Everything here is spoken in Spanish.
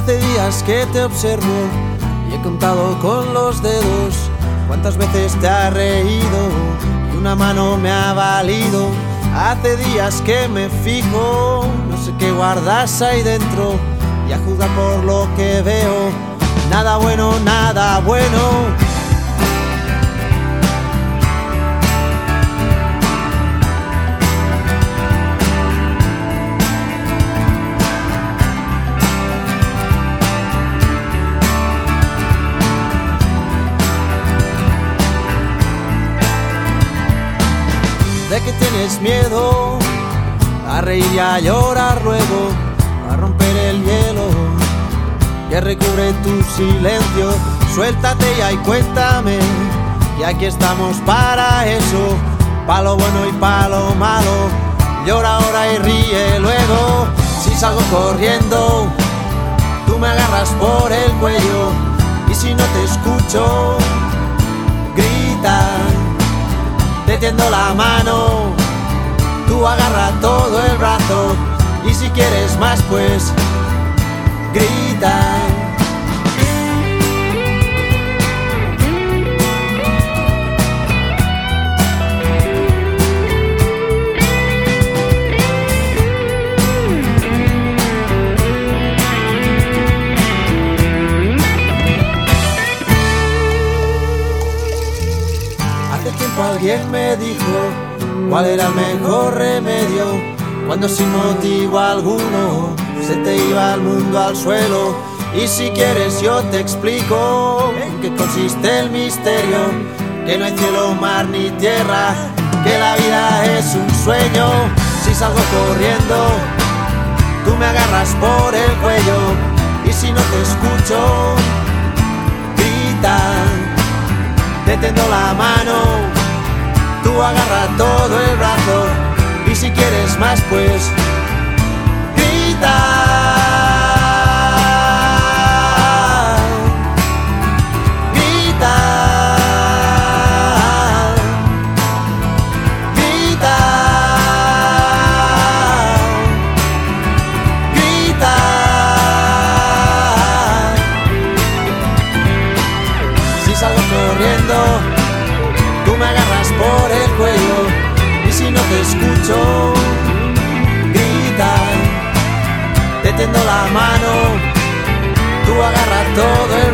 Hace días que te observo y he contado con los dedos cuántas veces te has reído y una mano me ha valido. Hace días que me fijo, no sé qué guardas ahí dentro, y a juzgar por lo que veo, nada bueno, nada bueno. ¿De qué tienes miedo? A reír y a llorar luego, a romper el hielo que recubre tu silencio. Suéltate ya y cuéntame, y aquí estamos para eso, pa' lo bueno y pa' lo malo. Llora ahora y ríe luego. Si salgo corriendo, tú me agarras por el cuello, y si no te escucho, grita. Te tiendo la mano, tú agarra todo el brazo, y si quieres más pues grita. Alguien me dijo cuál era el mejor remedio cuando sin motivo alguno se te iba el mundo al suelo. Y si quieres yo te explico en qué consiste el misterio, que no hay cielo, mar ni tierra, que la vida es un sueño. Si salgo corriendo, tú me agarras por el cuello, y si no te escucho, grita. Te tiendo la mano, tú agarra todo el brazo, y si quieres más pues grita. Grita. Grita. Grita. Si salgo corriendo, tú me agarras por el cuello, y si no te escucho, grita. Te tiendo la mano, tú agarras todo el